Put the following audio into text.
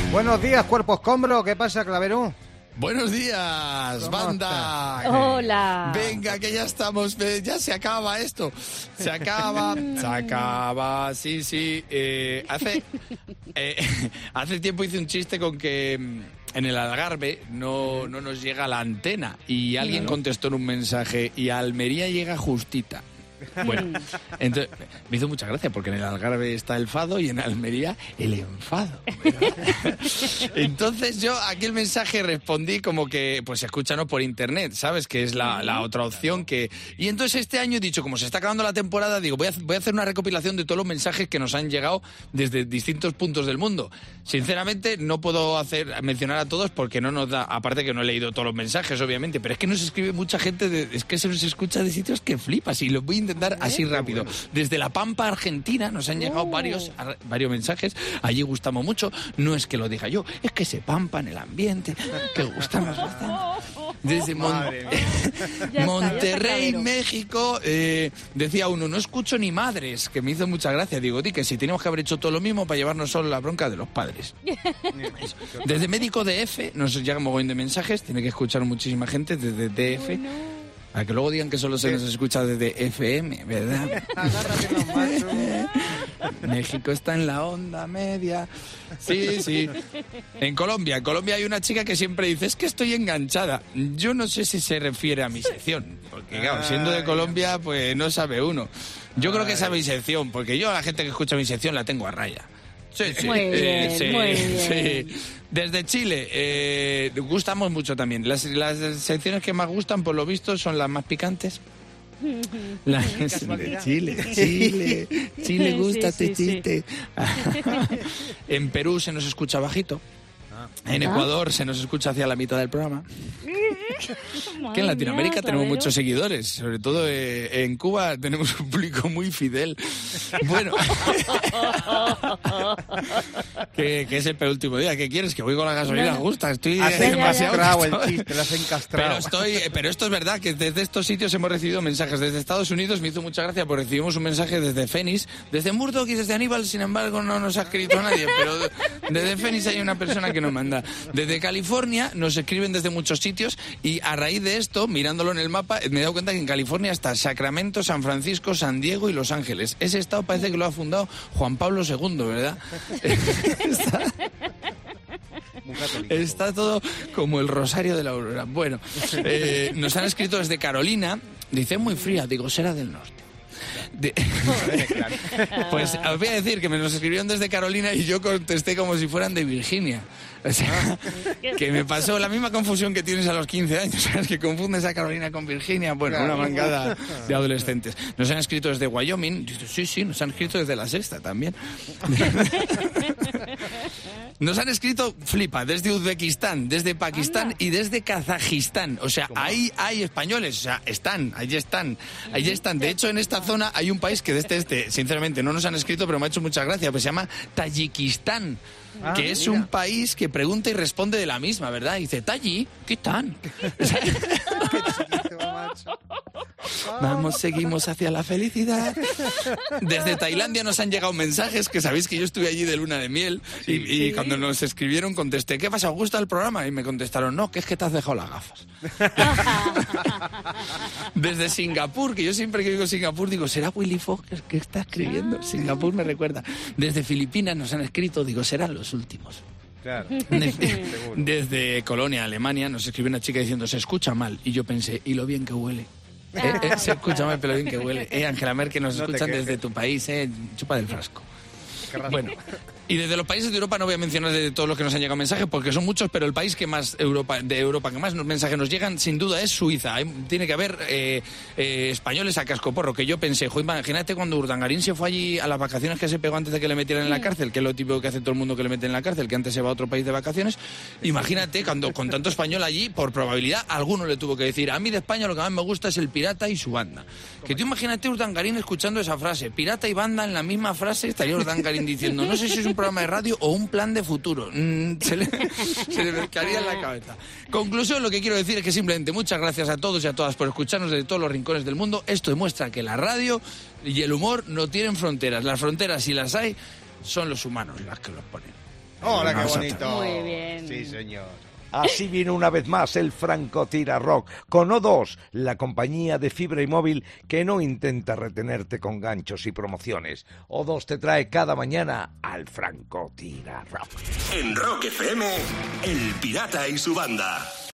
Buenos días, cuerpo escombro. ¿Qué pasa, Claverú? Buenos días, banda. Hola. Venga, que ya estamos, ya se acaba esto. Se acaba, sí. Hace tiempo hice un chiste con que en el Algarve no nos llega la antena y alguien contestó en un mensaje y a Almería llega justita. Bueno, entonces me hizo mucha gracia porque en el Algarve está el fado y en Almería el enfado. Entonces yo a aquel mensaje respondí como que pues escúchanos por internet, ¿sabes? Que es la otra opción que... Y entonces este año he dicho, como se está acabando la temporada, digo, voy a hacer una recopilación de todos los mensajes que nos han llegado desde distintos puntos del mundo. Sinceramente no puedo mencionar a todos porque no nos da, aparte que no he leído todos los mensajes, obviamente, pero es que nos escribe mucha gente, es que se nos escucha de sitios que flipas y lo voy a intentar así rápido. Desde La Pampa, Argentina, nos han llegado varios mensajes. Allí gustamos mucho. No es que lo diga yo, es que se pampa en el ambiente, que gustamos bastante. Desde Monterrey, México, decía uno, no escucho ni madres, que me hizo mucha gracia. Digo, que si teníamos que haber hecho todo lo mismo para llevarnos solo la bronca de los padres. Desde Médico DF nos llega un mogollón de mensajes, tiene que escuchar muchísima gente desde DF. Para que luego digan que solo se nos escucha desde FM, ¿verdad? México está en la onda media. Sí. En Colombia hay una chica que siempre dice, es que estoy enganchada. Yo no sé si se refiere a mi sección, porque claro, siendo de Colombia, pues no sabe uno. Yo creo que es a mi sección, porque yo a la gente que escucha mi sección la tengo a raya. Sí. Muy bien. Desde Chile, gustamos mucho también. Las secciones que más gustan, por lo visto, son las más picantes. Las de Chile, gusta este chiste. En Perú se nos escucha bajito. En Ecuador se nos escucha hacia la mitad del programa. Que en Latinoamérica tenemos muchos seguidores, sobre todo en Cuba tenemos un público muy fidel. Bueno, que es el penúltimo día. ¿Qué quieres? Que voy con la gasolina justa. Estoy encastrado el chiste, lo has encastrado. Pero esto es verdad, que desde estos sitios hemos recibido mensajes. Desde Estados Unidos me hizo mucha gracia porque recibimos un mensaje desde Phoenix, desde Murdoch y desde Aníbal, sin embargo no nos ha escrito nadie, pero desde Phoenix hay una persona que nos manda. Desde California nos escriben desde muchos sitios y a raíz de esto, mirándolo en el mapa, me he dado cuenta que en California está Sacramento, San Francisco, San Diego y Los Ángeles. Ese estado parece que lo ha fundado Juan Pablo II, ¿verdad? Está todo como el Rosario de la Aurora. Bueno, nos han escrito desde Carolina, dice muy fría, digo, será del norte. Pues os voy a decir que me nos escribieron desde Carolina y yo contesté como si fueran de Virginia. O sea, que me pasó la misma confusión que tienes a los 15 años, ¿sabes? Que confundes a Carolina con Virginia. Bueno, una mangada de adolescentes. Nos han escrito desde Wyoming. Sí, nos han escrito desde La Sexta también. Nos han escrito, flipa, desde Uzbekistán, desde Pakistán y desde Kazajistán. O sea, ahí hay españoles, o sea, ahí están. De hecho, en esta zona hay un país que desde sinceramente, no nos han escrito, pero me ha hecho mucha gracia, pues se llama Tayikistán, que es un país que pregunta y responde de la misma, ¿verdad? Y dice, Tayi, ¿qué tal? Vamos, seguimos hacia la felicidad. Desde Tailandia nos han llegado mensajes, que sabéis que yo estuve allí de luna de miel y cuando nos escribieron contesté, ¿qué pasa? ¿Os gusta el programa? Y me contestaron, no, que es que te has dejado las gafas. Desde Singapur, que yo siempre que digo Singapur digo, ¿será Willy Fogg el que está escribiendo? Singapur me recuerda. Desde Filipinas nos han escrito, digo, serán los últimos. Claro. Desde Colonia, Alemania, nos escribió una chica diciendo, se escucha mal. Y yo pensé, ¿y lo bien que huele? Se escucha mal, pero lo bien que huele. Angela Merkel, nos escuchan desde tu país, chupa del frasco. Bueno, y desde los países de Europa no voy a mencionar de todos los que nos han llegado mensajes porque son muchos, pero el país que más de Europa que más mensajes nos llegan sin duda es Suiza. Tiene que haber españoles a cascoporro, que yo pensé, imagínate cuando Urdangarín se fue allí a las vacaciones que se pegó antes de que le metieran en la cárcel, que es lo típico que hace todo el mundo que le meten en la cárcel, que antes se va a otro país de vacaciones. Imagínate cuando con tanto español allí, por probabilidad alguno le tuvo que decir, a mí de España lo que más me gusta es el pirata y su banda. Que tú imagínate Urdangarín escuchando esa frase, pirata y banda en la misma frase, estaría Urdangarín diciendo, no sé si es un programa de radio o un plan de futuro. Se le mezclaría en la cabeza. Conclusión, lo que quiero decir es que simplemente muchas gracias a todos y a todas por escucharnos desde todos los rincones del mundo. Esto demuestra que la radio y el humor no tienen fronteras. Las fronteras, si las hay, son los humanos las que los ponen. Hola, qué Nosotros. bonito. Muy bien. Sí, señor. Así viene una vez más el Francotira Rock con O2, la compañía de fibra y móvil que no intenta retenerte con ganchos y promociones. O2 te trae cada mañana al Francotira Rock. En Rock FM, El Pirata y su banda.